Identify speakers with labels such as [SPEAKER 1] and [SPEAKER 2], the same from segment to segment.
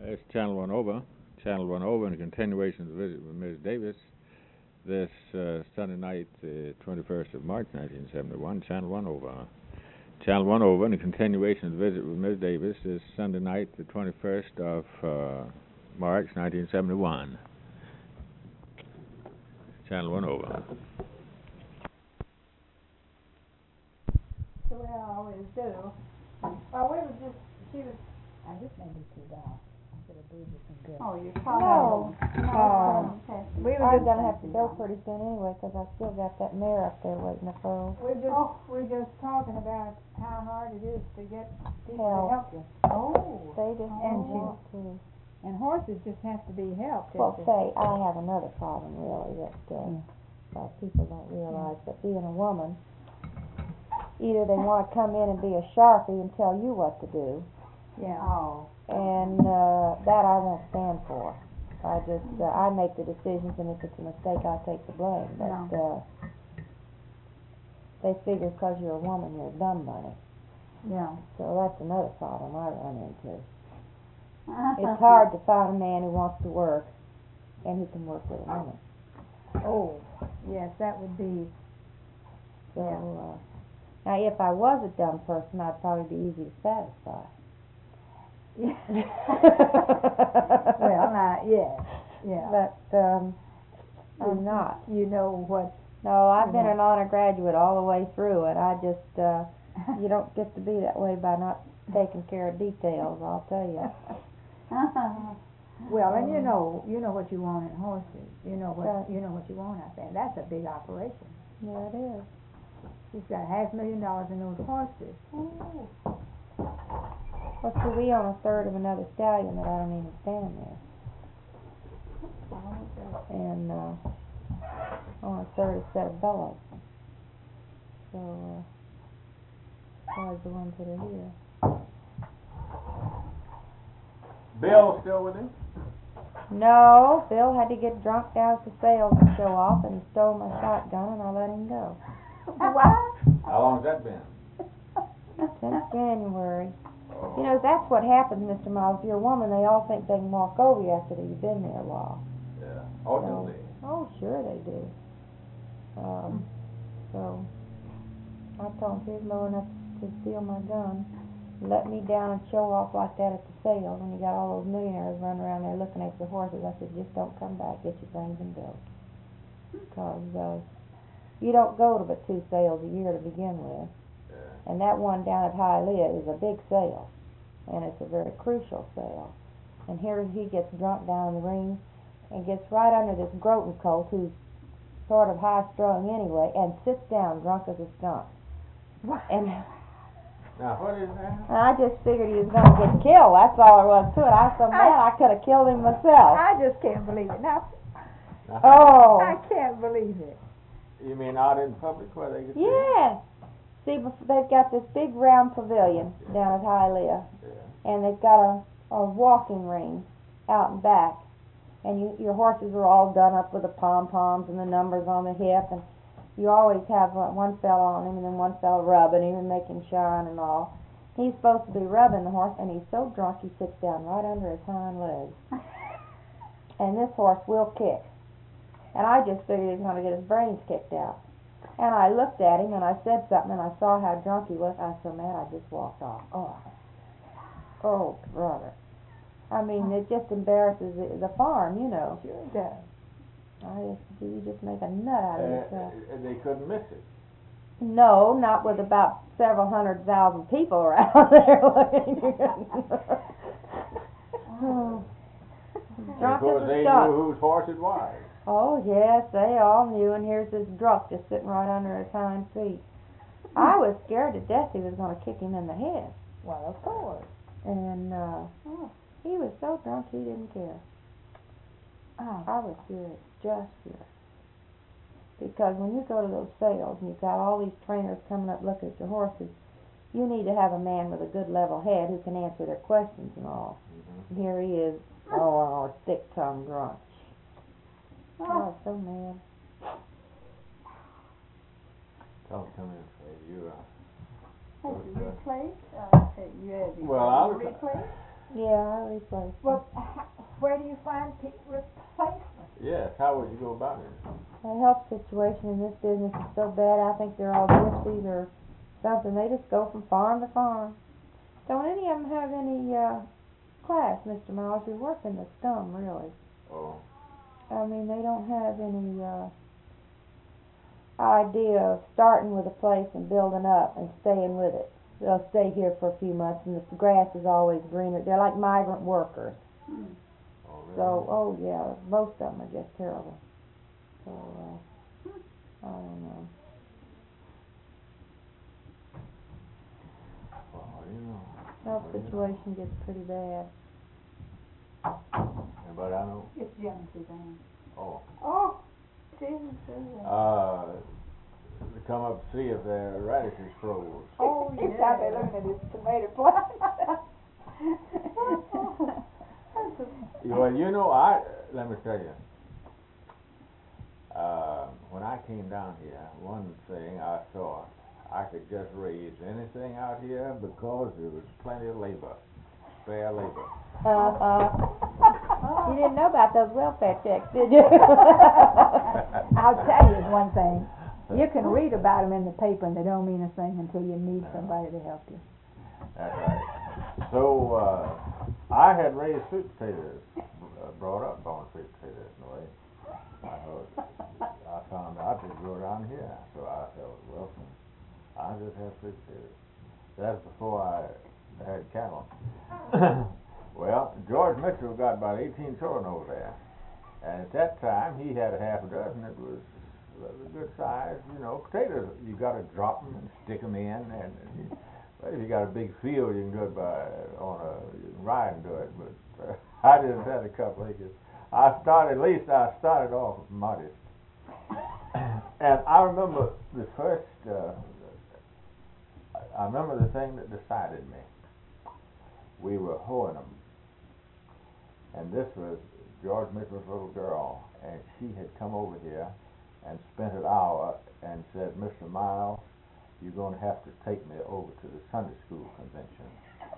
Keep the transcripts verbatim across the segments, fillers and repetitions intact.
[SPEAKER 1] it's Channel One Over. Channel One Over, and a continuation of the visit with Miz Davis this uh, Sunday night, the twenty-first of March, nineteen seventy-one. Channel One Over. Channel One Over, and a continuation of the visit with Miz Davis this Sunday night, the twenty-first of uh, March, nineteen seventy-one. Channel One Over.
[SPEAKER 2] The way I always do. Well, we were just, she was, I just made me too down. I should have brewed you some good. Oh, you're talking.
[SPEAKER 3] No,
[SPEAKER 2] No.
[SPEAKER 3] no.
[SPEAKER 2] We were
[SPEAKER 3] I'm
[SPEAKER 2] just
[SPEAKER 3] gonna have to go pretty soon anyway, because I still got that mare up there waiting to foal.
[SPEAKER 2] We're just, oh. we're just talking about how hard it is to get people
[SPEAKER 3] Help.
[SPEAKER 2] to help you. Oh.
[SPEAKER 3] They just
[SPEAKER 2] And
[SPEAKER 3] don't
[SPEAKER 2] she-
[SPEAKER 3] want to.
[SPEAKER 2] And horses just have to be helped.
[SPEAKER 3] Well,
[SPEAKER 2] just to-
[SPEAKER 3] say, I have another problem really that uh, uh, people don't realize, that being a woman, either they want to come in and be a sharpie and tell you what to do,
[SPEAKER 2] Yeah. Oh.
[SPEAKER 3] and uh, that I won't stand for. I just, uh, I make the decisions, and if it's a mistake, I take the blame. But uh, they figure because you're a woman, you're a dumb bunny.
[SPEAKER 2] Yeah.
[SPEAKER 3] So that's another problem I run into. It's hard to find a man who wants to work, and who can work with a woman.
[SPEAKER 2] Oh, yes, that would be.
[SPEAKER 3] So, uh, now if I was a dumb person, I'd probably be easy to satisfy.
[SPEAKER 2] Well, now, yes, yeah.
[SPEAKER 3] But um, I'm not.
[SPEAKER 2] You know what?
[SPEAKER 3] No, I've
[SPEAKER 2] You
[SPEAKER 3] been
[SPEAKER 2] know.
[SPEAKER 3] an honor graduate all the way through, and I just, uh, you don't get to be that way by not taking care of details, I'll tell you.
[SPEAKER 2] Well, and you know, you know what you want in horses. You know what
[SPEAKER 3] Right.
[SPEAKER 2] you know what you want out there. That's a big operation.
[SPEAKER 3] Yeah, it is.
[SPEAKER 2] She's got half a million dollars in those horses.
[SPEAKER 3] Well, see, we own a third of another stallion that I don't even stand there, and uh, own a third of a set of bellows. So, uh, besides the ones that are here.
[SPEAKER 1] Bill still with him?
[SPEAKER 3] No, Bill had to get drunk down at the sales to show off, and he stole my shotgun, and I let him go.
[SPEAKER 2] What?
[SPEAKER 1] How long's that been?
[SPEAKER 3] Since January. You know, that's what happens, Mister Miles. If you're a woman, they all think they can walk over you after you've been there a while.
[SPEAKER 1] Yeah. Oh,
[SPEAKER 3] So-
[SPEAKER 1] do they?
[SPEAKER 3] Oh, sure they do. Um, so, I told him he was low enough to steal my gun, let me down and show off like that at the sale when you got all those millionaires running around there looking at your horses. I said, just don't come back, get your brains and go. Because uh, you don't go to but two sales a year to begin with.
[SPEAKER 1] Yeah.
[SPEAKER 3] And that one down at Hialeah is a big sale, and it's a very crucial sale. And here he gets drunk down in the ring and gets right under this Groton colt, who's sort of high-strung anyway, and sits down drunk as a skunk. And
[SPEAKER 1] Now, what is that?
[SPEAKER 3] I just figured he was going to get killed. That's all there was to it. I was so mad I could have killed him myself.
[SPEAKER 2] I just can't believe it. Now,
[SPEAKER 3] Oh,
[SPEAKER 2] I can't believe it.
[SPEAKER 1] You mean out in public where they get
[SPEAKER 3] yes. See, bef- they've got this big round pavilion down at Hialeah,
[SPEAKER 1] Yeah.
[SPEAKER 3] and they've got a, a walking ring out and back, and you, your horses are all done up with the pom-poms and the numbers on the hip, and you always have uh, one fella on him and then one fella rubbing him and making shine and all. He's supposed to be rubbing the horse, and he's so drunk he sits down right under his hind legs. And this horse will kick. And I just figured he was going to get his brains kicked out. And I looked at him and I said something, and I saw how drunk he was. I was so mad I just walked off. Oh, oh, brother. I mean, it just embarrasses the, the farm, you know.
[SPEAKER 2] Sure it does.
[SPEAKER 3] I just, you just make a nut out of
[SPEAKER 1] Uh,
[SPEAKER 3] yourself.
[SPEAKER 1] and they couldn't miss it.
[SPEAKER 3] No, not with about several hundred thousand people around there looking. Oh. Drunk
[SPEAKER 1] Because
[SPEAKER 3] as a
[SPEAKER 1] they
[SPEAKER 3] skunk.
[SPEAKER 1] knew whose horse it was.
[SPEAKER 3] Oh, yes, they all knew, and here's this drunk just sitting right under his hind feet. I was scared to death he was going to kick him in the head.
[SPEAKER 2] Well, of course.
[SPEAKER 3] And uh,
[SPEAKER 2] Oh.
[SPEAKER 3] he was so drunk he didn't care.
[SPEAKER 2] Oh.
[SPEAKER 3] I was furious, just furious. Because when you go to those sales and you've got all these trainers coming up looking at your horses, you need to have a man with a good level head who can answer their questions and all.
[SPEAKER 1] Mm-hmm.
[SPEAKER 3] And here he is, oh, a thick-tongued drunk. I was so mad.
[SPEAKER 1] Tell them come in, Fred. You, uh,
[SPEAKER 2] Hey,
[SPEAKER 1] Okay.
[SPEAKER 2] you replay? Uh, hey, you had the
[SPEAKER 1] Well, I was-
[SPEAKER 2] replay?
[SPEAKER 3] Yeah, I replaced them.
[SPEAKER 2] Well, h- where do you find pe- replacements?
[SPEAKER 1] Yes, how would you go about it?
[SPEAKER 3] The health situation in this business is so bad, I think they're all gypsies or something. They just go from farm to farm. Don't any of them have any, uh, class, Mister Miles? You work in the scum, really.
[SPEAKER 1] Oh,
[SPEAKER 3] I mean, they don't have any, uh, idea of starting with a place and building up and staying with it. They'll stay here for a few months and the grass is always greener. They're like migrant workers.
[SPEAKER 2] Hmm.
[SPEAKER 1] oh, really?
[SPEAKER 3] So, oh yeah, most of them are just terrible. So, uh, I don't know.
[SPEAKER 1] Well, you know.
[SPEAKER 3] Health situation gets pretty bad.
[SPEAKER 1] Anybody I know?
[SPEAKER 2] It's Jim and Suzanne.
[SPEAKER 1] Oh.
[SPEAKER 2] Oh, Susan, Susan.
[SPEAKER 1] Uh, to come up to see if their radishes froze.
[SPEAKER 2] Oh, yeah. He's out there looking at his tomato plant.
[SPEAKER 1] Well, you know, I, let me tell you, uh, when I came down here, one thing I thought, I could just raise anything out here because there was plenty of labor, spare labor.
[SPEAKER 3] Uh-uh. You didn't know about those welfare checks, did you?
[SPEAKER 2] I'll tell you one thing. You can read about them in the paper and they don't mean a thing until you need somebody to help you.
[SPEAKER 1] That's right. So, uh, I had raised sweet potatoes, uh, brought up on sweet potatoes in a way. I thought, I found out they grew around here, so I thought, well, I just have sweet potatoes. That's before I had cattle. Well, George Mitchell got about eighteen children over there, and at that time he had a half a dozen. It was a good size, you know. Potatoes, you got to drop them and stick them in, and, and you, well, if you got a big field, you can do it by on a you can ride and do it. But uh, I just had a couple acres. I started, at least I started off modest, and I remember the first. Uh, I remember the thing that decided me. We were hoeing them. And this was George Mitchell's little girl, and she had come over here and spent an hour and said, Mister Miles, you're going to have to take me over to the Sunday school convention.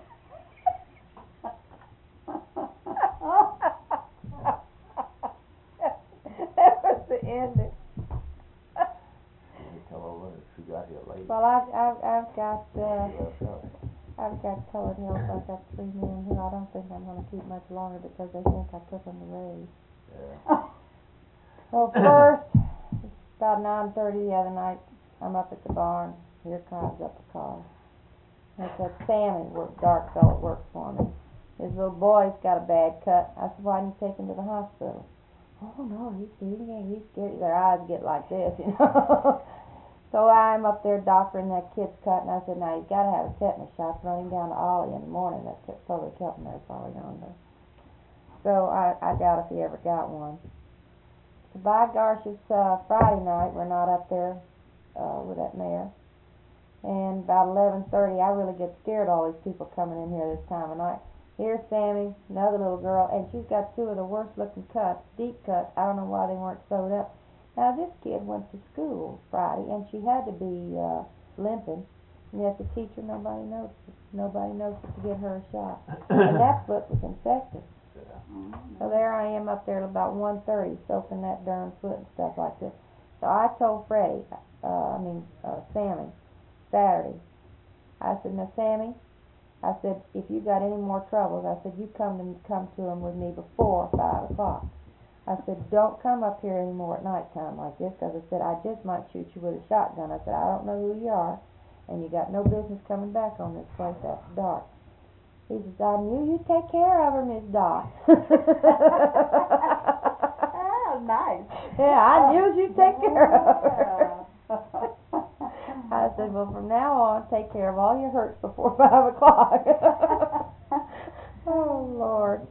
[SPEAKER 3] That was the ending.
[SPEAKER 1] She come over and she got here late.
[SPEAKER 3] Well, I've, I've, I've got, uh,
[SPEAKER 1] She left early.
[SPEAKER 3] I've got colored health. I've got three men who I don't think I'm going to keep much longer because they think I took them to raise.
[SPEAKER 1] Yeah.
[SPEAKER 3] Well, first, about nine thirty the other night, I'm up at the barn. Here comes up a car. And it said, Sammy, work, dark fellow works for me. His little boy's got a bad cut. I said, why didn't you take him to the hospital? Oh, no, he's bleeding. He's scared. Their eyes get like this, you know. So I'm up there doctoring that kid's cut, and I said, now, you've got to have a tetanus shot. Run him down to Ollie in the morning. That public health nurse Ollie yonder. So I, I got if he ever got one. So by gosh, it's uh, Friday night. We're not up there uh, with that mare. And about eleven thirty, I really get scared of all these people coming in here this time of night. Here's Sammy, another little girl, and she's got two of the worst looking cuts, deep cuts. I don't know why they weren't sewed up. Now, this kid went to school Friday, and she had to be uh, limping. And yet the teacher, nobody noticed it. Nobody noticed it to get her a shot. And that foot was infected.
[SPEAKER 1] Yeah.
[SPEAKER 3] So there I am up there at about one thirty, soaking that darn foot and stuff like this. So I told Freddie, uh, I mean, uh, Sammy, Saturday, I said, now, Sammy, I said, if you got any more troubles, I said, you come to come to them with me before five o'clock. I said, don't come up here anymore at night time like this, because I said, I just might shoot you with a shotgun. I said, I don't know who you are, and you got no business coming back on this place after dark. He says, I knew you'd take care of her, Miss Dot.
[SPEAKER 2] Oh, nice.
[SPEAKER 3] Yeah, I knew you'd take care of her. I said, well, from now on, take care of all your hurts before five o'clock. Oh, Lord.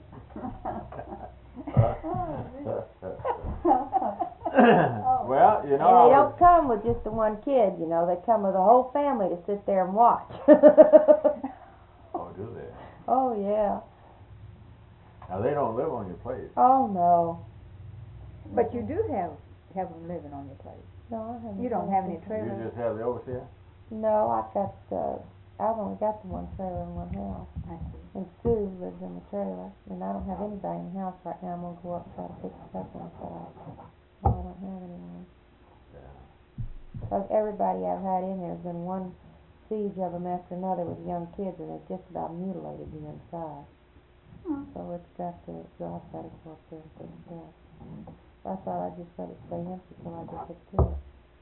[SPEAKER 1] Well, you know,
[SPEAKER 3] And they
[SPEAKER 1] I
[SPEAKER 3] don't
[SPEAKER 1] was,
[SPEAKER 3] come with just the one kid, you know. They come with a whole family to sit there and watch.
[SPEAKER 1] oh, do they?
[SPEAKER 3] Oh, yeah.
[SPEAKER 1] Now they don't live on your place.
[SPEAKER 3] Oh, no.
[SPEAKER 2] But you do have have them living on your place.
[SPEAKER 3] No, I haven't.
[SPEAKER 2] You don't have any
[SPEAKER 1] You
[SPEAKER 2] trailers.
[SPEAKER 1] just have the overseer.
[SPEAKER 3] No, I've got uh, I've only got the one trailer and one house.
[SPEAKER 2] I see.
[SPEAKER 3] And Sue lives in the trailer, and I don't have anybody in the house right now. I'm gonna go up and try to fix it up inside. So I don't have anyone.
[SPEAKER 1] Yeah.
[SPEAKER 3] Because everybody I've had in there has been one siege of them after another with young kids, and they've just about mutilated the inside.
[SPEAKER 2] Hmm.
[SPEAKER 3] So it's got to, Josh got to go up there and fix it up. I thought I'd just let it stay empty till I get it to it.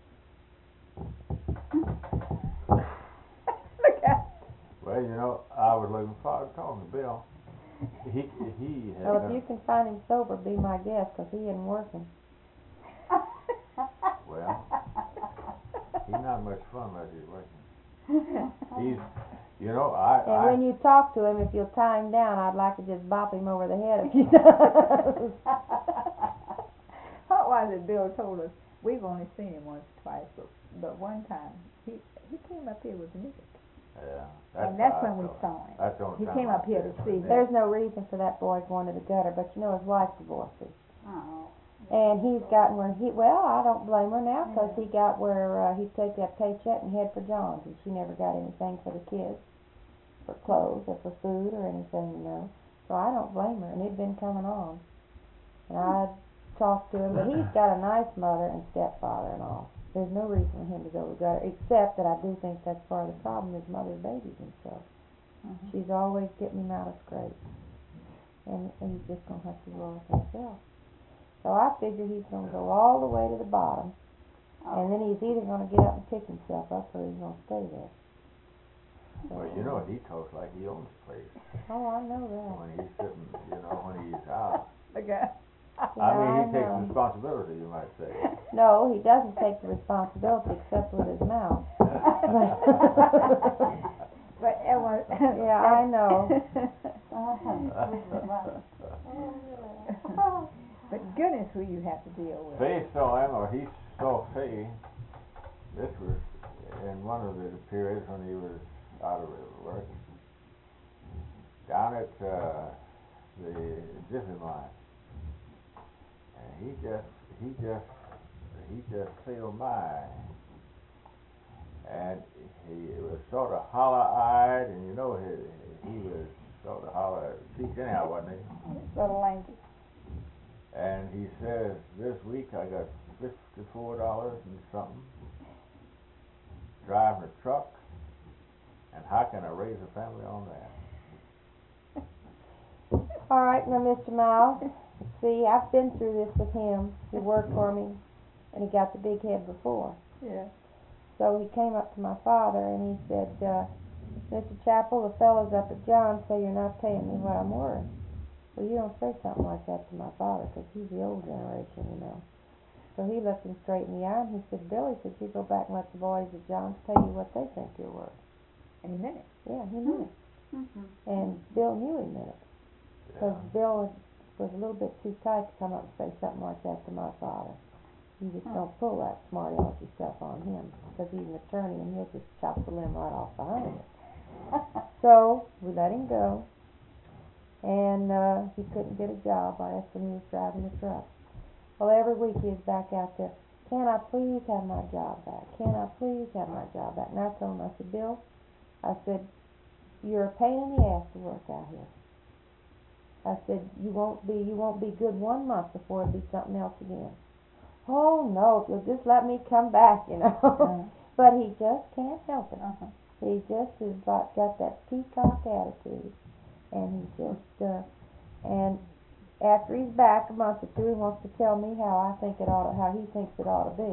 [SPEAKER 2] Look at
[SPEAKER 1] Well, you know, I was looking forward to talking to Bill. He, he had
[SPEAKER 3] So if
[SPEAKER 1] done-
[SPEAKER 3] you can find him sober, be my guest, because he isn't working.
[SPEAKER 1] Well, he's not much fun unless he's working. He's, you know, I,
[SPEAKER 3] And
[SPEAKER 1] I,
[SPEAKER 3] when you talk to him, if you'll tie him down, I'd like to just bop him over the head a few times.
[SPEAKER 2] What was it Bill told us? We've only seen him once or twice, but, but one time, he, he came up here with music.
[SPEAKER 1] yeah.
[SPEAKER 2] And that's
[SPEAKER 1] how I
[SPEAKER 2] when we
[SPEAKER 1] saw
[SPEAKER 2] saw him.
[SPEAKER 1] That's the only
[SPEAKER 2] He
[SPEAKER 1] time
[SPEAKER 2] came
[SPEAKER 1] I
[SPEAKER 2] up here to
[SPEAKER 1] saw him.
[SPEAKER 2] see me.
[SPEAKER 3] There's no reason for that boy going to the gutter, but you know his wife divorced him.
[SPEAKER 2] Oh.
[SPEAKER 3] And he's gotten where he, well, I don't blame her now, because he got where uh, he'd take that paycheck and head for John's, and she never got anything for the kids, for clothes or for food or anything, you know. So I don't blame her, and it'd been coming on. And I talked to him, but he's got a nice mother and stepfather and all. There's no reason for him to go to the gutter, except that I do think that's part of the problem, his mother's babies and stuff.
[SPEAKER 2] Mhm.
[SPEAKER 3] She's always getting him out of scrapes. And, and he's just going to have to go off himself. So I figure he's going to go all the way to the bottom, and then he's either going to get up and pick himself up, or he's going to stay there. So,
[SPEAKER 1] Well, you know, he talks like he owns the place.
[SPEAKER 3] Oh, I know that.
[SPEAKER 1] When he's sitting, you know, when he's out.
[SPEAKER 2] Okay.
[SPEAKER 1] I mean, he
[SPEAKER 3] Yeah,
[SPEAKER 1] takes
[SPEAKER 3] know.
[SPEAKER 1] responsibility, you might say.
[SPEAKER 3] No, he doesn't take the responsibility except with his mouth.
[SPEAKER 2] But it was.
[SPEAKER 3] Yeah, I know.
[SPEAKER 2] But goodness, who you have to deal with.
[SPEAKER 1] Faye saw him, or he saw Faye. This was in one of the periods when he was out of work. Down at uh, the Jiffy Mart. And he just, he just, he just sailed by. And he was sort of hollow-eyed, and you know, he, he was sort of hollow-cheeked anyhow, wasn't he?
[SPEAKER 2] Little lanky.
[SPEAKER 1] And he says, this week I got fifty-four dollars and something, driving a truck, and how can I raise a family on that?
[SPEAKER 3] All right, now, Mister Miles, see, I've been through this with him. He worked for me, and he got the big head before.
[SPEAKER 2] Yeah.
[SPEAKER 3] So he came up to my father, and he said, uh, Mister Chappell, the fellows up at John's say you're not paying me what I'm worth. Well, you don't say something like that to my father, because he's the old generation, you know. So he looked him straight in the eye, and he said, Billy, said, you go back and let the boys at John's pay you what they think you're worth.
[SPEAKER 2] And he meant it.
[SPEAKER 3] Yeah, he meant it.
[SPEAKER 2] Mm-hmm.
[SPEAKER 3] And Bill knew he meant it. Because
[SPEAKER 1] Yeah.
[SPEAKER 3] Bill was a little bit too tight to come up and say something like that to my father. You just
[SPEAKER 2] Hmm.
[SPEAKER 3] don't pull that smart alecky stuff on him, because he's an attorney and he'll just chop the limb right off behind it. So we let him go, and uh, he couldn't get a job. I asked when he was driving the truck. Well, every week he was back out there. Can I please have my job back? Can I please have my job back? And I told him, I said, Bill, I said, you're a pain in the ass to work out here. I said, you won't be, you won't be good one month before it'll be something else again. Oh no, if you'll just let me come back, you know.
[SPEAKER 2] Uh-huh.
[SPEAKER 3] But he just can't help it.
[SPEAKER 2] Uh-huh.
[SPEAKER 3] He just has got, got that peacock attitude, and he just, uh, and after he's back a month or two, he wants to tell me how I think it ought to, how he thinks it ought to be.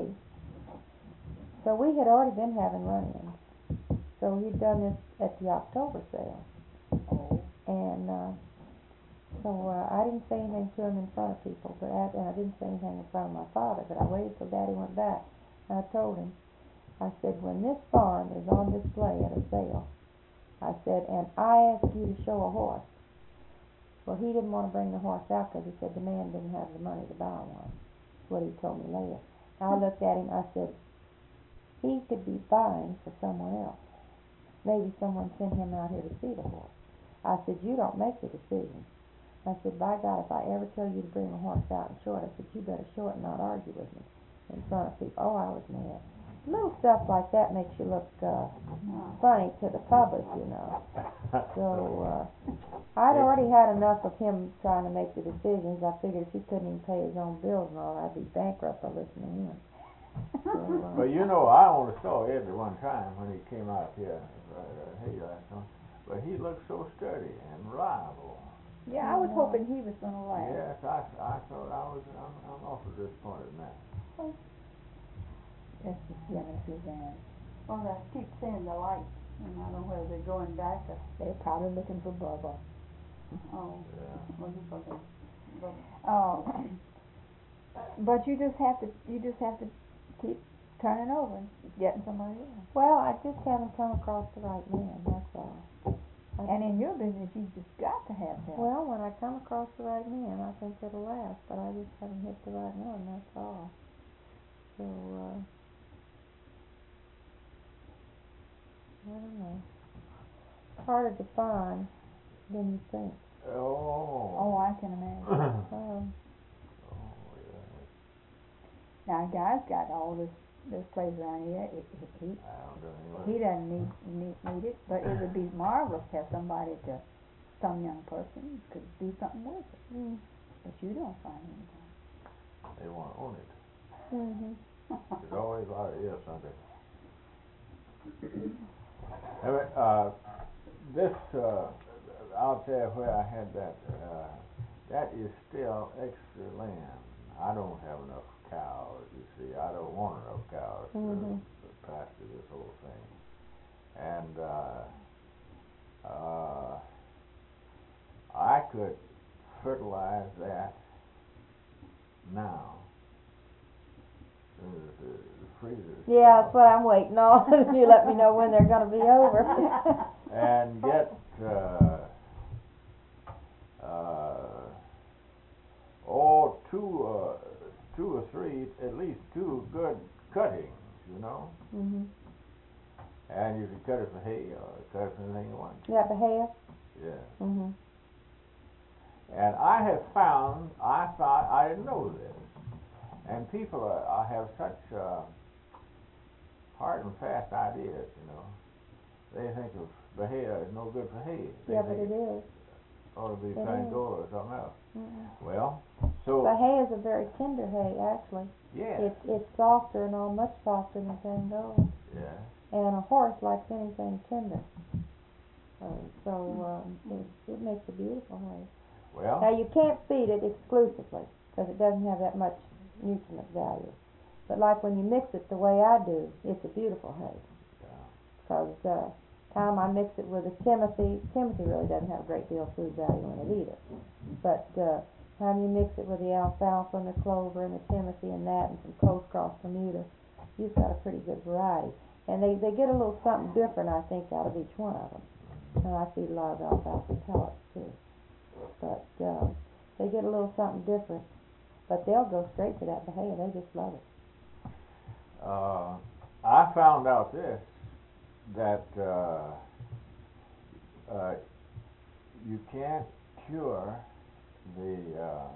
[SPEAKER 3] So we had already been having run-ins. So he'd done this at the October sale.
[SPEAKER 2] Oh.
[SPEAKER 3] And uh, so uh, I didn't say anything to him in front of people, but I, and I didn't say anything in front of my father, but I waited till Daddy went back. And I told him, I said, when this farm is on display at a sale, I said, and I ask you to show a horse. Well, he didn't want to bring the horse out because he said the man didn't have the money to buy one. That's what he told me later. I looked at him, I said, he could be buying for someone else. Maybe someone sent him out here to see the horse. I said, you don't make the decision. I said, by God, if I ever tell you to bring a horse out and show it, I said, you better show it and not argue with me in front of people. Oh, I was mad. little stuff like that makes you look uh, funny to the public, you know. So uh, I'd already had enough of him trying to make the decisions. I figured if he couldn't even pay his own bills and all, I'd be bankrupt by listening to him. So, uh,
[SPEAKER 1] But you know, I only saw Ed at one time when he came out here. Uh, hey, last time. But he looked so sturdy and reliable.
[SPEAKER 2] Yeah, I was hoping he was gonna last.
[SPEAKER 1] Yes, I, I thought I was. I'm, I'm awfully disappointed in that.
[SPEAKER 2] That's just gimmick again. Well, I keep seeing the lights, and I don't know whether they're going back or they're probably looking for Bubba. Oh,
[SPEAKER 1] Yeah.
[SPEAKER 2] what is Bubba? Bubba. Oh, but you just have to, you just have to keep turning over and getting somebody else.
[SPEAKER 3] well, I just haven't come across the right man, that's all. I
[SPEAKER 2] And in your business, you just got to have help.
[SPEAKER 3] Well, when I come across the right man, I think it'll last, but I just haven't hit the right one, that's all. So, uh, I don't know. It's harder to find than you think.
[SPEAKER 1] Oh.
[SPEAKER 2] Oh, I can imagine.
[SPEAKER 3] Um,
[SPEAKER 1] Oh, yeah.
[SPEAKER 2] Now, a guy's got all this, this place around here, he, he,
[SPEAKER 1] I don't do any
[SPEAKER 2] he doesn't need, need, need it, but it would be marvelous to have somebody to, some young person could do something with it.
[SPEAKER 3] mm,
[SPEAKER 2] But you don't find anything.
[SPEAKER 1] They want to own it.
[SPEAKER 3] mhm.
[SPEAKER 1] There's always a lot of ifs, aren't there? Anyway, uh, this, uh, I'll tell you where I had that, uh, that is still extra land. I don't have enough cows, you see, I don't want enough cows to,
[SPEAKER 3] Mhm.
[SPEAKER 1] to pasture this whole thing. And, uh, uh, I could fertilize that now. Uh, the, the freezers.
[SPEAKER 3] Yeah, that's what I'm waiting on. You let me know when they're gonna be over.
[SPEAKER 1] And get, uh, uh, oh, two, uh, two or three, at least two good cuttings, you know?
[SPEAKER 3] Mhm.
[SPEAKER 1] And you can cut it for hay or cut it for anything you want.
[SPEAKER 3] You got the hair?
[SPEAKER 1] Yeah.
[SPEAKER 3] Mhm.
[SPEAKER 1] And I have found, I thought, I didn't know this, and people are, I have such uh, hard and fast ideas, you know. They think of bahia is no good for hay. They
[SPEAKER 3] Yeah, but
[SPEAKER 1] think
[SPEAKER 3] it is.
[SPEAKER 1] ought to be
[SPEAKER 3] It is.
[SPEAKER 1] Fangola or something else.
[SPEAKER 3] Mhm.
[SPEAKER 1] Well, so,
[SPEAKER 3] The hay is a very tender hay, actually.
[SPEAKER 1] yeah,
[SPEAKER 3] It's it's softer and all, much softer than Fangola.
[SPEAKER 1] yeah.
[SPEAKER 3] And a horse likes anything tender. Uh, so um, it it makes a beautiful hay. Now
[SPEAKER 1] Well,
[SPEAKER 3] you can't feed it exclusively because it doesn't have that much nutriment value. But like when you mix it the way I do, it's a beautiful hay.
[SPEAKER 1] yeah.
[SPEAKER 3] Because uh, time I mix it with the Timothy, Timothy really doesn't have a great deal of food value in it either. But uh, time you mix it with the alfalfa and the clover and the Timothy and that and some Coast Cross Bermuda, you've got a pretty good variety. And they, they get a little something different, I think, out of each one of them. And I feed a lot of alfalfa pellets too. But uh, they get a little something different. But they'll go straight to that bahia. They just love it.
[SPEAKER 1] Uh, I found out this, that uh, uh, you can't cure the, uh,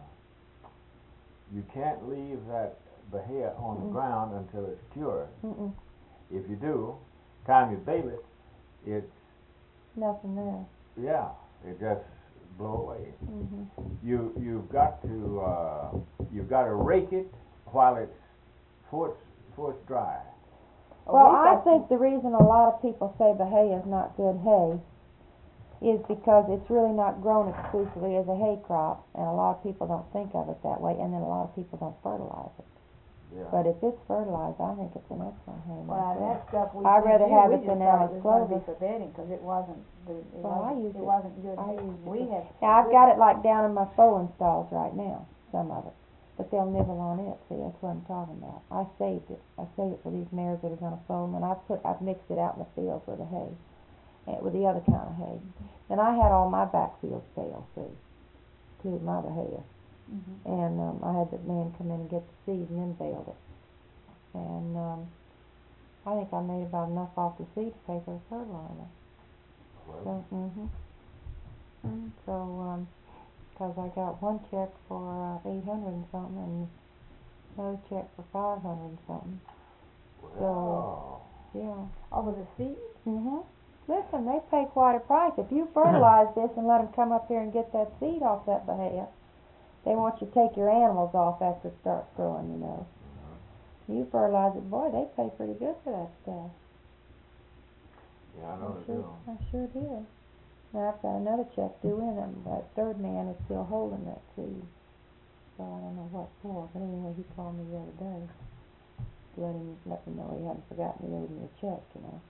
[SPEAKER 1] you can't leave that bahia on the
[SPEAKER 3] Mm-mm.
[SPEAKER 1] ground until it's cured.
[SPEAKER 3] Mm-mm.
[SPEAKER 1] If you do, time you bale it, it's,
[SPEAKER 3] Nothing there.
[SPEAKER 1] yeah, it just blow away.
[SPEAKER 3] Mm-hmm.
[SPEAKER 1] You, you've got to, uh, you've got to rake it while it's, before it's, before it's dry.
[SPEAKER 3] Well, I think the reason a lot of people say bahia is not good hay is because it's really not grown exclusively as a hay crop, and a lot of people don't think of it that way, and then a lot of people don't fertilize it.
[SPEAKER 1] Yeah.
[SPEAKER 3] But if it's fertilized, I think it's an excellent hay.
[SPEAKER 2] Well,
[SPEAKER 3] myself.
[SPEAKER 2] that stuff we
[SPEAKER 3] I'd
[SPEAKER 2] did
[SPEAKER 3] rather
[SPEAKER 2] do,
[SPEAKER 3] have
[SPEAKER 2] we
[SPEAKER 3] it
[SPEAKER 2] just
[SPEAKER 3] than
[SPEAKER 2] thought
[SPEAKER 3] Alice
[SPEAKER 2] it was gonna be
[SPEAKER 3] Clover.
[SPEAKER 2] forbidding, cause it wasn't, the- it
[SPEAKER 3] Well, I
[SPEAKER 2] wasn't,
[SPEAKER 3] use
[SPEAKER 2] it
[SPEAKER 3] it.
[SPEAKER 2] wasn't good.
[SPEAKER 3] I
[SPEAKER 2] hay.
[SPEAKER 3] use it.
[SPEAKER 2] We have.
[SPEAKER 3] Now, I've got it like down in my sowing stalls right now, some of it. But they'll nibble on it, see, that's what I'm talking about. I saved it. I saved it for these mares that are gonna sow them, and I've put, I've mixed it out in the fields with the hay, and with the other kind of hay. And I had all my backfields baled, see, to my bahia.
[SPEAKER 2] Mhm.
[SPEAKER 3] And um, I had the man come in and get the seed and then baled it. And um, I think I made about enough off the seed to pay for the fertilizer.
[SPEAKER 1] Well,
[SPEAKER 3] So, mhm. Mm, so, um, cause I got one check for uh, eight hundred and something, and another check for five hundred and something.
[SPEAKER 1] Wow.
[SPEAKER 3] Yeah.
[SPEAKER 2] Over the seed?
[SPEAKER 3] Mhm. Listen, they pay quite a price. If you fertilize this and let them come up here and get that seed off that behalf, they want you to take your animals off after it starts growing, you know.
[SPEAKER 1] Mhm.
[SPEAKER 3] You fertilize it, boy, they pay pretty good for that stuff.
[SPEAKER 1] Yeah, I know
[SPEAKER 3] I
[SPEAKER 1] they
[SPEAKER 3] sure,
[SPEAKER 1] do.
[SPEAKER 3] I sure did. Now I've got another check due in, and that third man is still holding that seed. So I don't know what for, but anyway, he called me the other day to let him, let me know he hadn't forgotten he owed me a check, you know.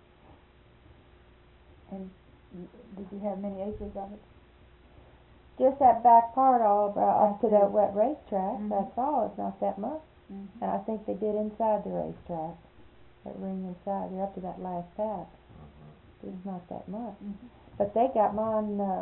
[SPEAKER 2] And did you have many acres of it?
[SPEAKER 3] Just that back part all about up to
[SPEAKER 2] I
[SPEAKER 3] that
[SPEAKER 2] see.
[SPEAKER 3] wet racetrack,
[SPEAKER 2] Mhm.
[SPEAKER 3] that's all, it's not that much.
[SPEAKER 2] Mm-hmm.
[SPEAKER 3] And I think they did inside the racetrack, that ring inside, they're up to that last path.
[SPEAKER 1] Mhm.
[SPEAKER 3] It's not that much.
[SPEAKER 2] Mm-hmm.
[SPEAKER 3] But they got mine, uh,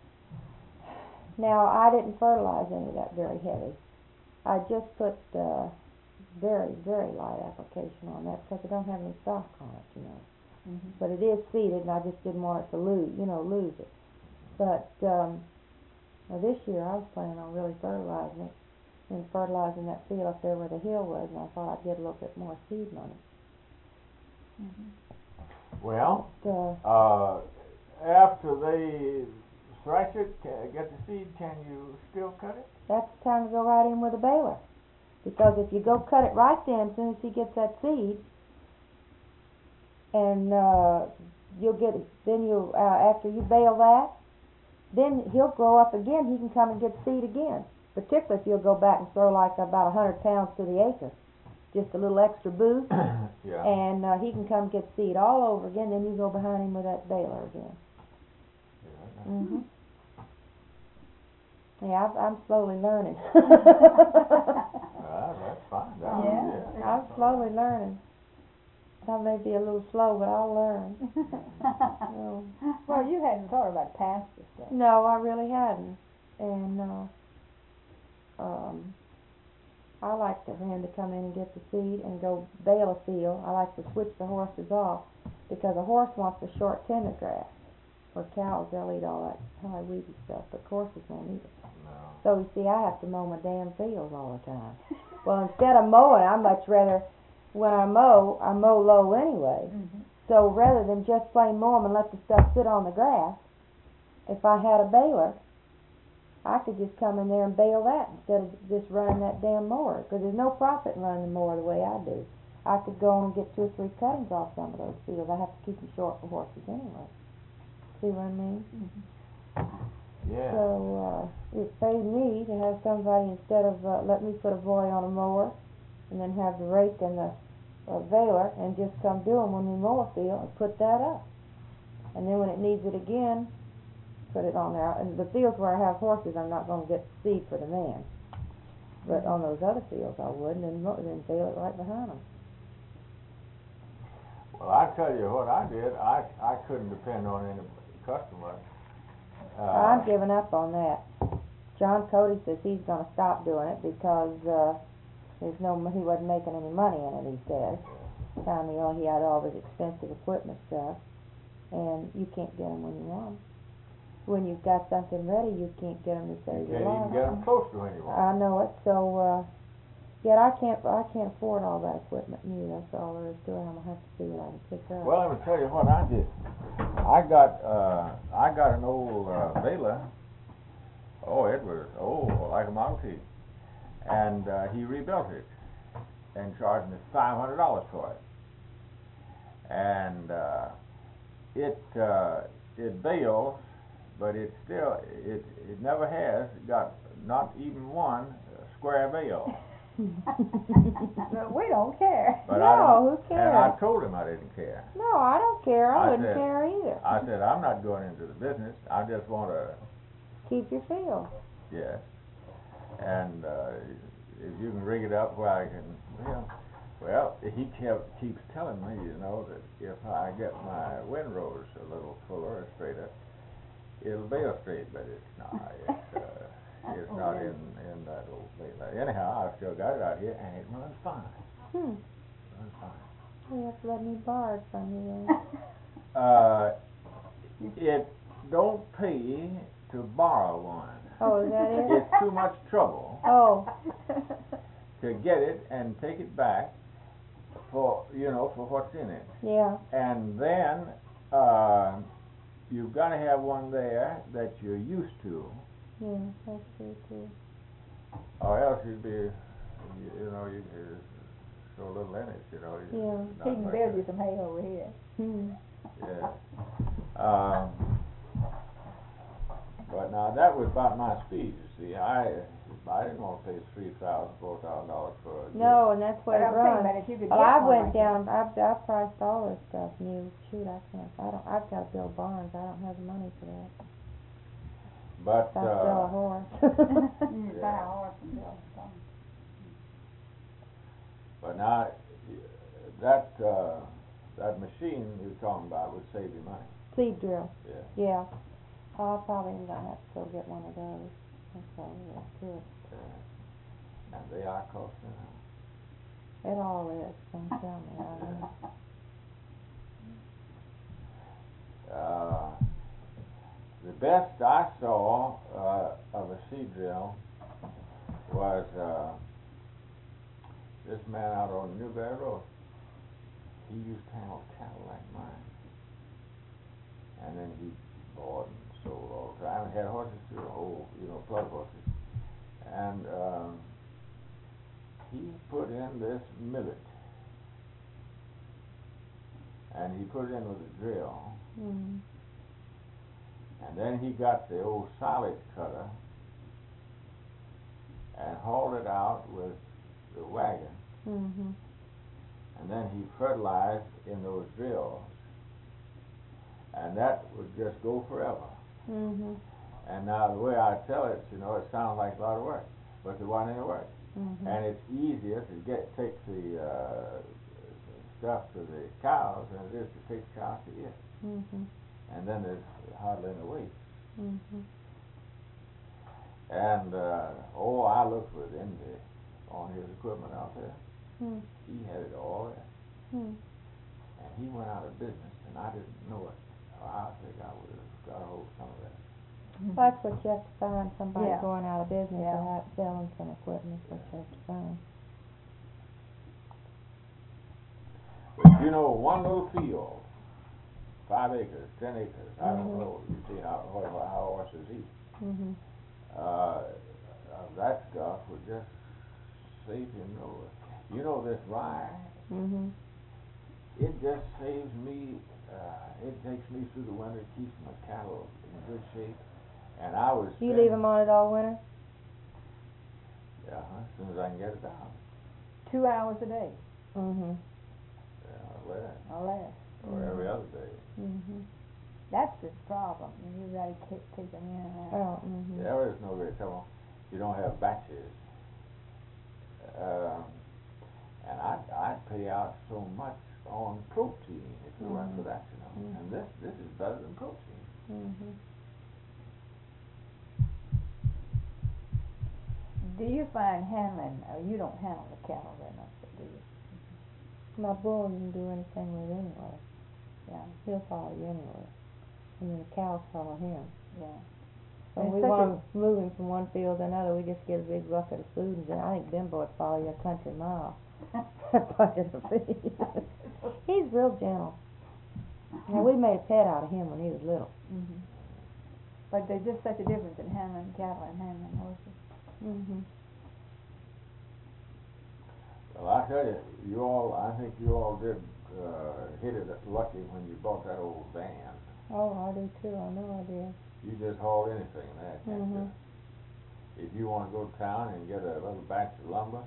[SPEAKER 3] now I didn't fertilize any of that very heavy. I just put, uh, very, very light application on that because I don't have any stock on it, you know.
[SPEAKER 2] Mm-hmm.
[SPEAKER 3] But it is seeded and I just didn't want it to lose, you know, lose it. But, um, now this year I was planning on really fertilizing it and fertilizing that field up there where the hill was, and I thought I'd get a little bit more seed money.
[SPEAKER 2] Mm-hmm.
[SPEAKER 1] Well,
[SPEAKER 3] But, uh,
[SPEAKER 1] uh, after they thresh it, ca- get the seed, can you still cut it?
[SPEAKER 3] that's the time to go right in with a baler. Because if you go cut it right then, as soon as he gets that seed, and uh, you'll get, then you, uh, after you bale that, then he'll grow up again, he can come and get seed again. Particularly if you'll go back and throw like about a hundred pounds to the acre. Just a little extra boost,
[SPEAKER 1] Yeah.
[SPEAKER 3] and uh, he can come get seed all over again, then you go behind him with that baler again.
[SPEAKER 1] Yeah.
[SPEAKER 3] Mm-hmm. Yeah, I've, I'm slowly learning.
[SPEAKER 1] Ah, that's fine. That's,
[SPEAKER 2] Yeah.
[SPEAKER 1] yeah.
[SPEAKER 3] I'm slowly learning. I may be a little slow, but I'll learn. So,
[SPEAKER 2] Well, you hadn't thought about pasture stuff.
[SPEAKER 3] no, I really hadn't. And uh, um, I like to, for him to come in and get the seed and go bale a field. I like to switch the horses off because a horse wants the short tender grass. For cows, they'll eat all that high weedy stuff, but horses won't eat it.
[SPEAKER 1] No.
[SPEAKER 3] So you see, I have to mow my damn fields all the time. Well, instead of mowing, I much rather, when I mow, I mow low anyway.
[SPEAKER 2] Mm-hmm.
[SPEAKER 3] So rather than just plain mow 'em and let the stuff sit on the grass, if I had a baler, I could just come in there and bale that instead of just running that damn mower. Because there's no profit in running the mower the way I do. I could go and get two or three cuttings off some of those fields. I have to keep them short for horses anyway. See what I mean?
[SPEAKER 2] Mm-hmm.
[SPEAKER 1] Yeah.
[SPEAKER 3] So uh, it paid me to have somebody, instead of uh, let me put a boy on a mower and then have the rake and the uh, baler and just come do 'em when we mow a field and put that up. And then when it needs it again, put it on there. And the fields where I have horses, I'm not going to get seed for the man. But on those other fields, I would, and then, mo- then bale it right behind them.
[SPEAKER 1] Well, I tell you what I did. I I couldn't depend on any customer. Uh,
[SPEAKER 3] I'm giving up on that. John Cody says he's going to stop doing it because uh, there's no, he wasn't making any money in it, he says. Telling me, oh, he had all this expensive equipment stuff, and you can't get them when you want them. When you've got something ready, you can't get them to save
[SPEAKER 1] you
[SPEAKER 3] your
[SPEAKER 1] can't
[SPEAKER 3] life.
[SPEAKER 1] even get them close to anyone.
[SPEAKER 3] I know it. So, uh, yet I can't, I can't afford all that equipment new. That's all there is to it. I'm gonna have to see what I can pick up.
[SPEAKER 1] Well, let me tell you what I did. I got uh, I got an old uh, baler. Oh, it was old, like a Model T, and uh, he rebuilt it and charged me five hundred dollars for it. And uh, it uh, it bales, but it still it it never has got not even one square bale.
[SPEAKER 2] But we don't care.
[SPEAKER 1] But
[SPEAKER 3] No,
[SPEAKER 1] I don't,
[SPEAKER 3] who cares?
[SPEAKER 1] And I told him I didn't care.
[SPEAKER 3] No, I don't care. I,
[SPEAKER 1] I
[SPEAKER 3] wouldn't
[SPEAKER 1] said-
[SPEAKER 3] care either.
[SPEAKER 1] I said I'm not going into the business. I just want to,
[SPEAKER 3] Keep your field.
[SPEAKER 1] yes. And uh, if you can rig it up where I can, well, well, he kept keeps telling me, you know, that if I get my windrows a little fuller or straighter, it'll bale straight, but it's not. It's uh, it's
[SPEAKER 2] Oh,
[SPEAKER 1] not
[SPEAKER 2] yeah.
[SPEAKER 1] in in that old baler. Anyhow, I still got it out here, and it runs fine.
[SPEAKER 3] Hmm.
[SPEAKER 1] Runs fine.
[SPEAKER 3] You have to let me borrow it from you then.
[SPEAKER 1] Uh, it don't pay to borrow one.
[SPEAKER 3] Oh, is that it?
[SPEAKER 1] It's too much trouble
[SPEAKER 3] Oh.
[SPEAKER 1] to get it and take it back for, you know, for what's in it.
[SPEAKER 3] Yeah.
[SPEAKER 1] And then, uh, you've gotta have one there that you're used to,
[SPEAKER 3] Yeah, that's true too.
[SPEAKER 1] or else you'd be, you, you know, you, there's so little in it, you know. you-
[SPEAKER 3] Yeah.
[SPEAKER 1] not
[SPEAKER 2] He can
[SPEAKER 1] much
[SPEAKER 2] build
[SPEAKER 1] in
[SPEAKER 2] you
[SPEAKER 1] it.
[SPEAKER 2] some hay over here.
[SPEAKER 3] Hmm.
[SPEAKER 1] Yeah. Um, but now that was about my speed, you see. I, I didn't want to pay three thousand, four thousand dollars for a
[SPEAKER 3] No, and that's what
[SPEAKER 2] But
[SPEAKER 3] it
[SPEAKER 2] I'm saying,
[SPEAKER 3] runs.
[SPEAKER 2] but if you could
[SPEAKER 3] Well,
[SPEAKER 2] get
[SPEAKER 3] I
[SPEAKER 2] one
[SPEAKER 3] went
[SPEAKER 2] like
[SPEAKER 3] down, I've, I've priced all this stuff new. Shoot, I can't, I don't, I've got to build barns. I don't have the money for that.
[SPEAKER 1] But,
[SPEAKER 3] If I sell a
[SPEAKER 1] uh,
[SPEAKER 3] horse.
[SPEAKER 2] that. You buy
[SPEAKER 1] Yeah.
[SPEAKER 2] a horse and build something.
[SPEAKER 1] but now, that, uh, that machine you're talking about would save you money.
[SPEAKER 3] Seed drill.
[SPEAKER 1] Yeah.
[SPEAKER 3] Yeah. I'll probably gonna have to go get one of those. That's all that's good.
[SPEAKER 1] Yeah. And they are costing.
[SPEAKER 3] It all is. Don't tell me. I know.
[SPEAKER 1] Uh, the best I saw uh, of a seed drill was uh, this man out on Newberry Road. He used to handle cattle like mine, and then he bought and sold all the time, and had horses too, old, you know, plug horses. And um, he put in this millet, and he put it in with a drill.
[SPEAKER 3] Mm.
[SPEAKER 1] And then he got the old solid cutter and hauled it out with the wagon.
[SPEAKER 3] Mhm.
[SPEAKER 1] And then he fertilized in those drills. And that would just go forever.
[SPEAKER 3] Mhm.
[SPEAKER 1] And now the way I tell it, you know, it sounds like a lot of work, but there wasn't any work.
[SPEAKER 3] Mhm.
[SPEAKER 1] And it's easier to get take the uh, stuff to the cows than it is to take the cows to it.
[SPEAKER 3] Mhm.
[SPEAKER 1] And then there's hardly any waste.
[SPEAKER 3] Mhm.
[SPEAKER 1] And uh, oh, I looked with envy on his equipment out there.
[SPEAKER 3] Hmm.
[SPEAKER 1] He had it all there,
[SPEAKER 3] Hmm.
[SPEAKER 1] and he went out of business, and I didn't know it. I think I would have got a hold of some of that.
[SPEAKER 3] That's what you have to find. Somebody
[SPEAKER 2] Yeah.
[SPEAKER 3] going out of business
[SPEAKER 2] Yeah.
[SPEAKER 3] or out selling some equipment. That's what you have to find.
[SPEAKER 1] But you know, one little field, five acres, ten acres, I don't
[SPEAKER 3] Mhm.
[SPEAKER 1] know. You see how what, how horses eat.
[SPEAKER 3] Mhm.
[SPEAKER 1] Uh, uh, that stuff would just save you know. You know this rye.
[SPEAKER 3] Mhm.
[SPEAKER 1] It just saves me, uh, it takes me through the winter, keeps my cattle in good shape, and I was.
[SPEAKER 3] You leave them on it all winter?
[SPEAKER 1] Yeah, as soon as I can get it down.
[SPEAKER 2] Two hours a day,
[SPEAKER 3] Mhm.
[SPEAKER 1] Yeah, less,
[SPEAKER 2] or less.
[SPEAKER 1] or every other day.
[SPEAKER 3] Mhm.
[SPEAKER 2] That's the problem. You gotta keep, keep them in and out.
[SPEAKER 3] Oh. Mhm.
[SPEAKER 1] There is no great trouble. You don't have batches. Um, and I'd, I'd pay out so much on protein if it weren't for
[SPEAKER 3] Mhm.
[SPEAKER 1] that, you know.
[SPEAKER 3] Mhm.
[SPEAKER 1] And this, this is better than protein.
[SPEAKER 3] Mhm.
[SPEAKER 2] Do you find handling, or you don't handle the cattle very much, do you?
[SPEAKER 3] My bull you can do anything with anyway.
[SPEAKER 2] Yeah,
[SPEAKER 3] He'll follow you anywhere. And then the cows follow him.
[SPEAKER 2] yeah.
[SPEAKER 3] When
[SPEAKER 2] It's
[SPEAKER 3] we
[SPEAKER 2] such
[SPEAKER 3] want to move him from one field to another, we just get a big bucket of food, and then I think Bimbo would follow you a country mile. A bucket of feed. He's real gentle. Now, we made a pet out of him when he was little.
[SPEAKER 2] Mhm. But there's just such a difference in handling cattle and handling horses.
[SPEAKER 3] Mhm.
[SPEAKER 1] Well, I tell you, you all, I think you all did uh, hit it lucky when you bought that old van.
[SPEAKER 3] Oh, I do too. I know I did.
[SPEAKER 1] You just haul anything in that, can't
[SPEAKER 3] Mhm.
[SPEAKER 1] you? If you want to go to town and get a little batch of lumber,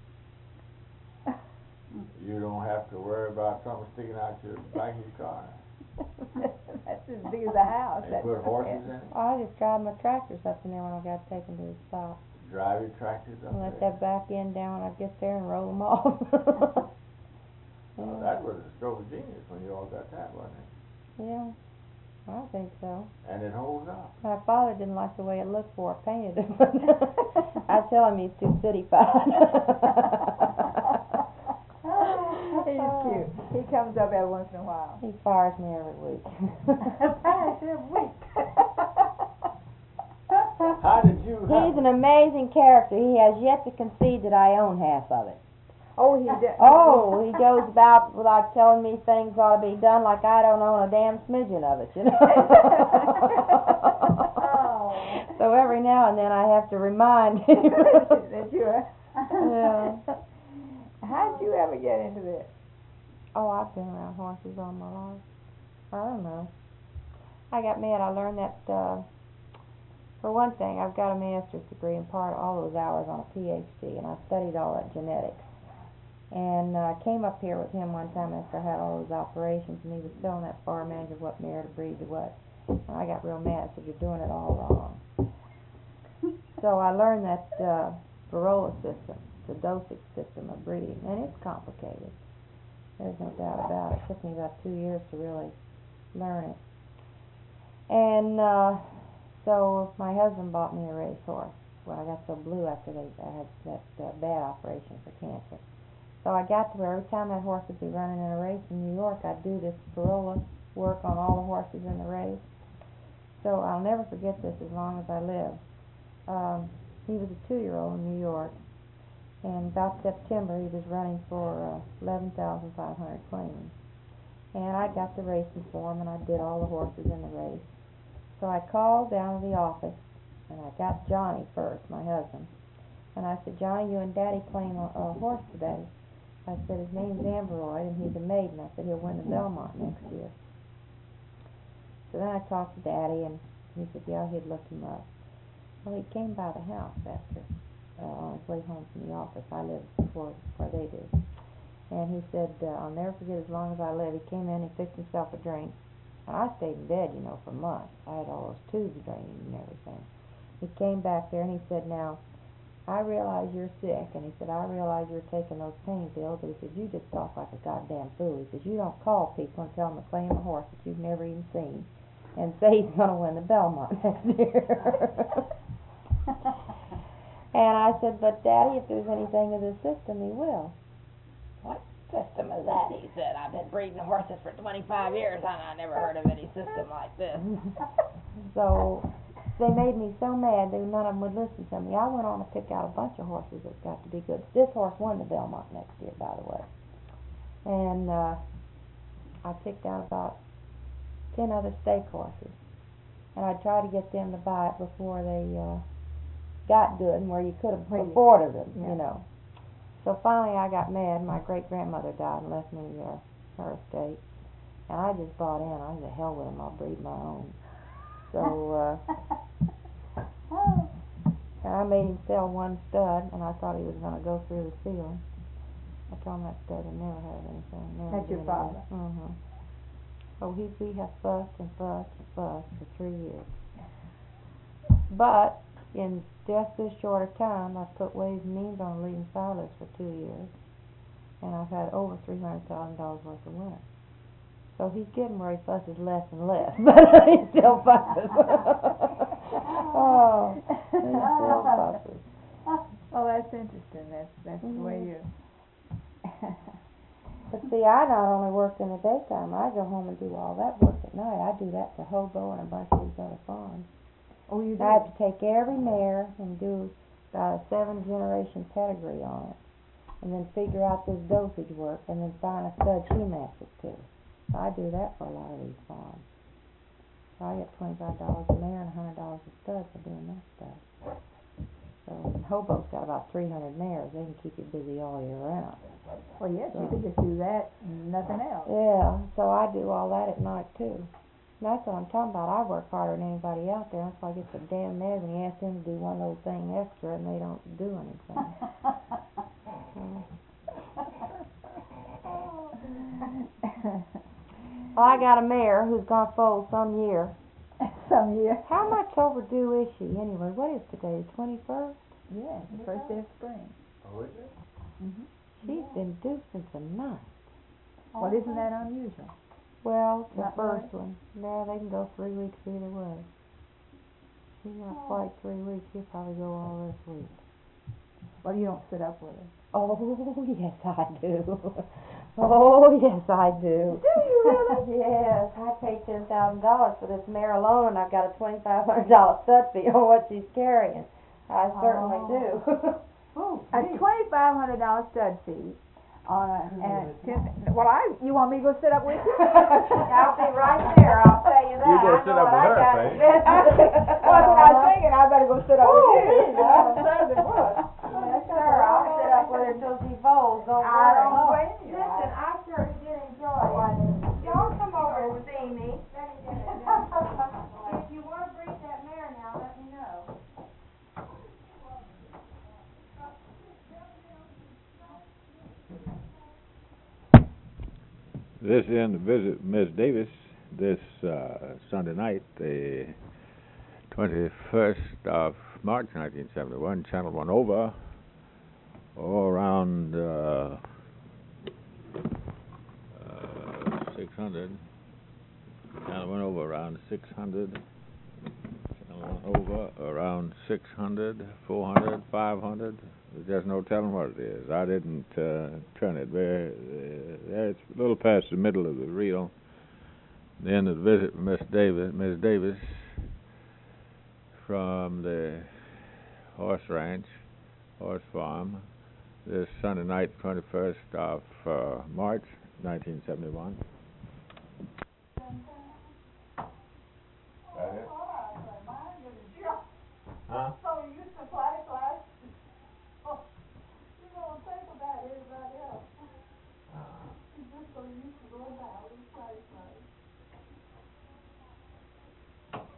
[SPEAKER 1] you don't have to worry about something sticking out your back of your car.
[SPEAKER 2] That's as big as a house.
[SPEAKER 1] And
[SPEAKER 2] That's
[SPEAKER 1] put horses in it,
[SPEAKER 3] I just drive my tractors up in there when I got to take them to the stop.
[SPEAKER 1] drive your tractors up
[SPEAKER 3] And let
[SPEAKER 1] there.
[SPEAKER 3] that back end down when I get there and roll them off.
[SPEAKER 1] Now, that was a stroke of genius when you all got that, wasn't it?
[SPEAKER 3] Yeah, I think so.
[SPEAKER 1] And it holds up.
[SPEAKER 3] My father didn't like the way it looked before I painted it, but I tell him he's too city-fied.
[SPEAKER 2] He's cute. He comes up every once in a while.
[SPEAKER 3] He fires me every week.
[SPEAKER 2] Fires every week.
[SPEAKER 1] How did you
[SPEAKER 3] He's an amazing character. He has yet to concede that I own half of it.
[SPEAKER 2] Oh, he did.
[SPEAKER 3] Oh, he goes about without telling me things ought to be done like I don't own a damn smidgen of it, you know.
[SPEAKER 2] Oh.
[SPEAKER 3] So every now and then I have to remind him.
[SPEAKER 2] That you're.
[SPEAKER 3] Yeah.
[SPEAKER 2] How did you ever get into this?
[SPEAKER 3] Oh, I've been around horses all my life. I don't know. I got mad. I learned that, uh, for one thing, I've got a master's degree and part all those hours on a P H D, and I studied all that genetics. And I uh, came up here with him one time after I had all those operations, and he was telling that farm manager what mare to breed to what. And I got real mad. I said, "You're doing it all wrong." So I learned that uh, Varroa system, the dosage system of breeding, and it's complicated. There's no doubt about it. It took me about two years to really learn it. And uh, so my husband bought me a racehorse when I got so blue after they, I had that uh, bad operation for cancer. So I got to where every time that horse would be running in a race in New York, I'd do this Varroa work on all the horses in the race. So I'll never forget this as long as I live. Um, he was a two-year-old in New York, and about September he was running for uh, eleven thousand five hundred claims. And I got the racing for him, and I did all the horses in the race. So I called down to the office, and I got Johnny first, my husband. And I said, "Johnny, you and Daddy claim a, a horse today." I said, "His name's Amberoid, and he's a maiden." I said, "He'll win the Belmont next year." So then I talked to Daddy, and he said, "Yeah, he'd look him up." Well, he came by the house after, uh, on his way home from the office. I lived before where they did. And he said, uh, "I'll never forget as long as I live." He came in, he fixed himself a drink. And I stayed in bed, you know, for months. I had all those tubes draining and everything. He came back there and he said, "Now, I realize you're sick." And he said, "I realize you're taking those pain pills." But he said, "You just talk like a goddamn fool." He says, "You don't call people and tell them to claim a horse that you've never even seen and say he's going to win the Belmont next year." And I said, "But Daddy, if there's anything to this system, he will." "What system is that?" he said. "I've been breeding horses for twenty-five years and I never heard of any system like this." So they made me so mad that none of them would listen to me. I went on to pick out a bunch of horses that got to be good. This horse won the Belmont next year, by the way. And uh, I picked out about ten other stake horses. And I tried to get them to buy it before they uh, got good and where you could have afforded them,
[SPEAKER 2] yeah.
[SPEAKER 3] you know. So finally I got mad. My great-grandmother died and left me uh, her estate. And I just bought in. I said, "The hell with them, I'll breed my own." So uh, and I made him sell one stud, and I thought he was going to go through the ceiling. I told him that stud would never have anything. Never
[SPEAKER 2] That's your father?
[SPEAKER 3] Mm-hmm. So he, we have fussed and fussed and fussed for three years. But in just this short a time, I've put Ways and Means on the leading side list for two years, and I've had over three hundred thousand dollars worth of winners. So he's getting where he fusses less and less, but he still fusses. Oh, he still fusses.
[SPEAKER 2] Oh, that's interesting. That's that's mm-hmm. the way you.
[SPEAKER 3] But see, I not only work in the daytime, I go home and do all that work at night. I do that for Hobo and a bunch of these other farms.
[SPEAKER 2] Oh, you do?
[SPEAKER 3] I have to take every mare and do about a seven generation pedigree on it, and then figure out this dosage work, and then find a stud she matches to. So I do that for a lot of these farms. So I get twenty-five dollars a mare and a hundred dollars a stud for doing that stuff. So and Hobo's got about three hundred mares. They can keep you busy all year round.
[SPEAKER 2] Well, yes,
[SPEAKER 3] so.
[SPEAKER 2] You could just do that and nothing else.
[SPEAKER 3] Yeah, so I do all that at night too. And that's what I'm talking about. I work harder than anybody out there. That's why I get so damn mad when you ask them to do one little thing extra and they don't do anything. So. Well, I got a mare who's going to foal some year.
[SPEAKER 2] Some year.
[SPEAKER 3] How much overdue is she anyway? What is today, the twenty-first?
[SPEAKER 2] Yeah, the first day of spring.
[SPEAKER 4] Oh, is it?
[SPEAKER 2] Mm-hmm.
[SPEAKER 3] She's yeah. been due since the ninth.
[SPEAKER 2] Well, isn't that unusual?
[SPEAKER 3] Well, the
[SPEAKER 2] not
[SPEAKER 3] first
[SPEAKER 2] really?
[SPEAKER 3] one. Yeah, they can go three weeks either way. She's not oh. quite three weeks. She'll probably go all this week.
[SPEAKER 2] Well, you don't sit up with her.
[SPEAKER 3] Oh, yes, I do. Oh, yes, I do.
[SPEAKER 2] Do you really?
[SPEAKER 3] Yes, I paid ten thousand dollars for this mare alone, and I've got a twenty-five hundred dollar stud fee on what she's carrying. I certainly
[SPEAKER 2] oh.
[SPEAKER 3] do.
[SPEAKER 2] Oh, a twenty-five hundred dollar stud fee on a, and to, well, I, you want me to go sit up with you?
[SPEAKER 3] I'll be right there, I'll tell you that.
[SPEAKER 1] You go
[SPEAKER 3] I
[SPEAKER 1] sit
[SPEAKER 3] know
[SPEAKER 1] up
[SPEAKER 3] what
[SPEAKER 1] with
[SPEAKER 3] I
[SPEAKER 1] her,
[SPEAKER 3] got
[SPEAKER 1] Faith.
[SPEAKER 3] to do.
[SPEAKER 2] Well, that's what I was thinking, I better go sit up with you.
[SPEAKER 3] Oh,
[SPEAKER 2] Thursday bush.
[SPEAKER 3] Yes, sir, I'll sit up with her till she folds, don't
[SPEAKER 2] I
[SPEAKER 3] worry.
[SPEAKER 2] don't blame you.
[SPEAKER 3] Listen, I sure did enjoy it. Y'all come over and see me. If you wanna breed that mare now, let me know.
[SPEAKER 1] This end visit Miss Davis this uh, Sunday night, the twenty-first of March, nineteen seventy-one, Channel One over, all around uh, uh, six hundred. Channel One over around six hundred. Channel One over around six hundred, four hundred, five hundred. There's just no telling what it is. I didn't uh, turn it very. Uh, it's a little past the middle of the reel. The end of the visit with Miss Davis, Miss Davis, from the horse ranch, horse farm, this Sunday night, twenty-first of uh, March, nineteen seventy-one. That it? Huh?
[SPEAKER 2] So you used to play class? Oh, you don't think about everybody else. You just so used to go about and play class.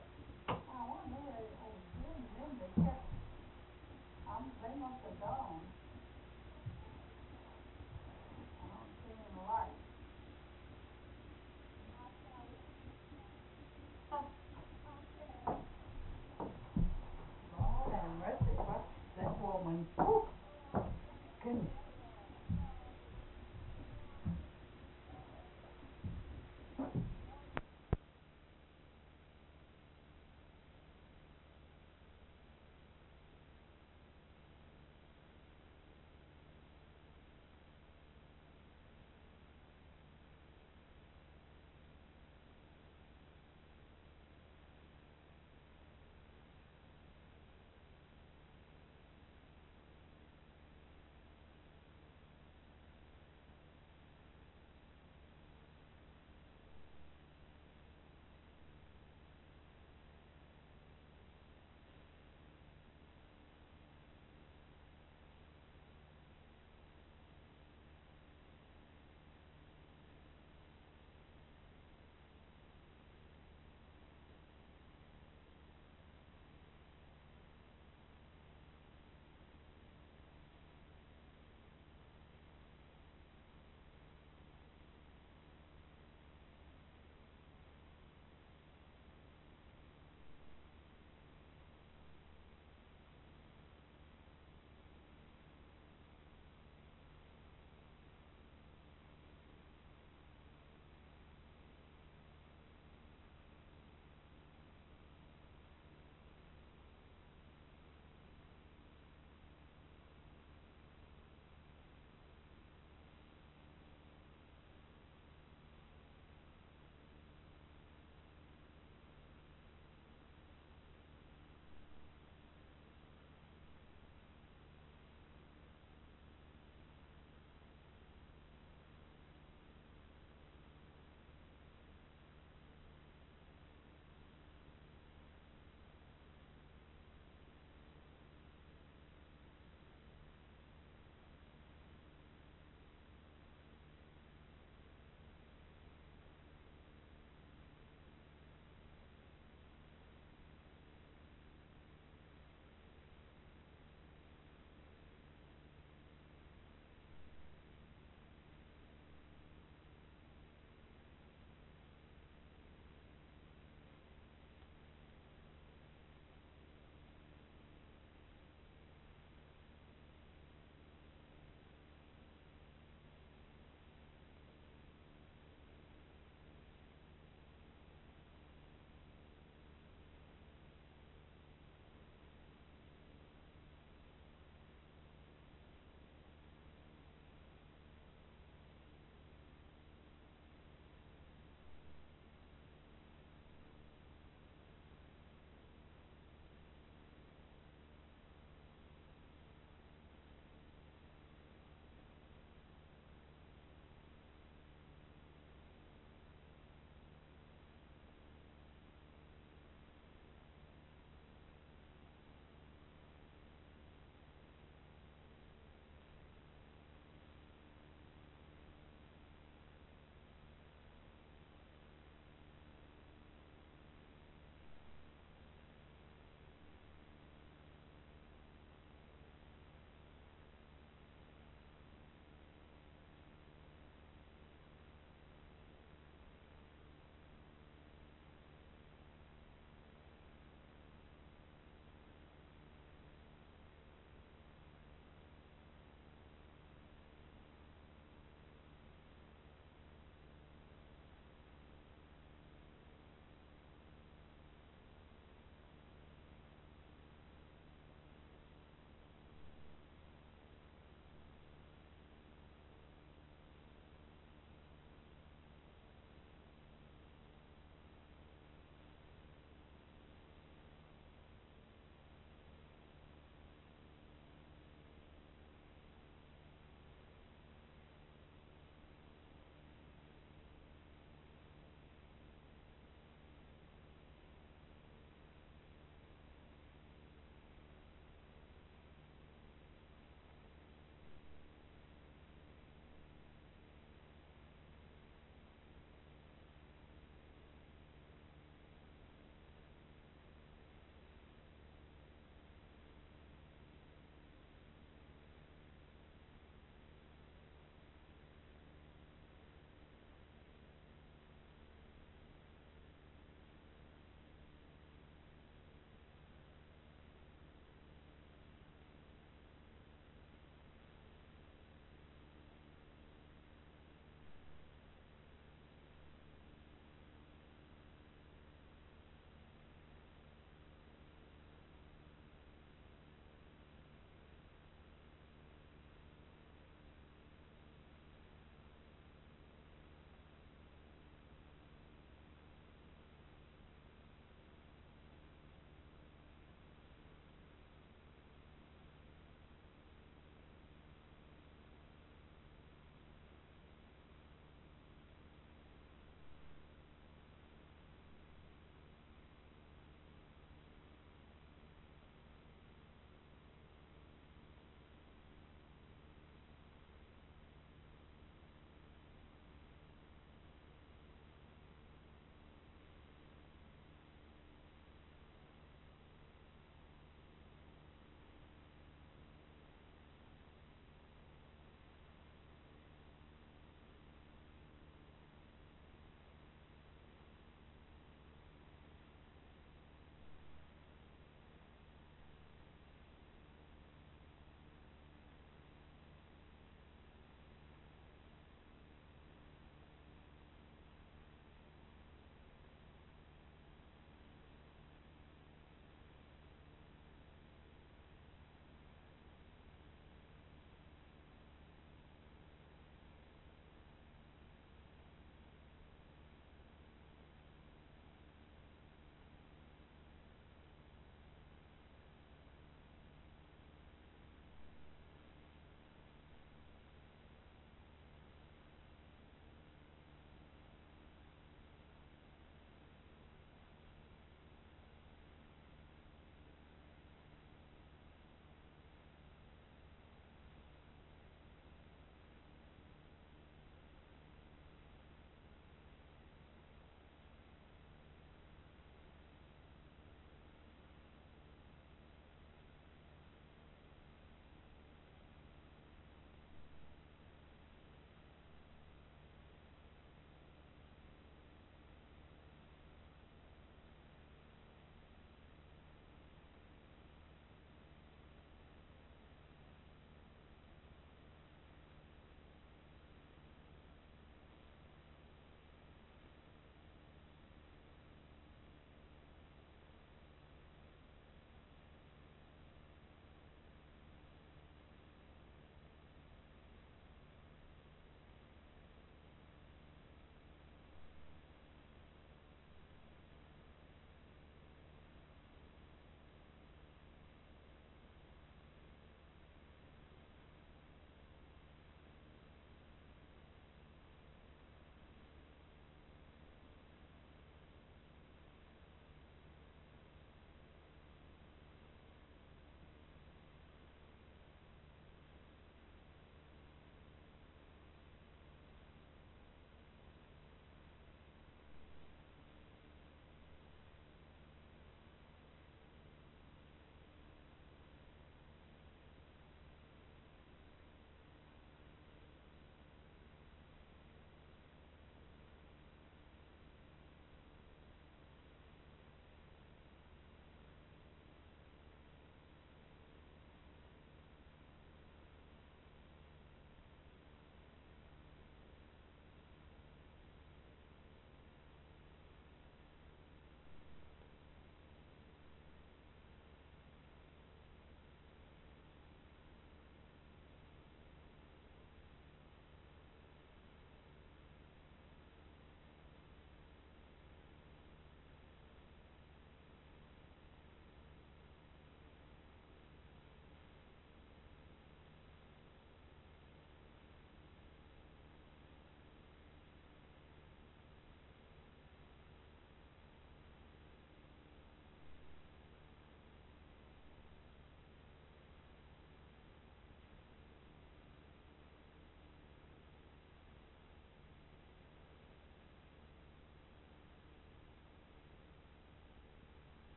[SPEAKER 2] I wonder where, oh, when, when they kept, um, they must have gone.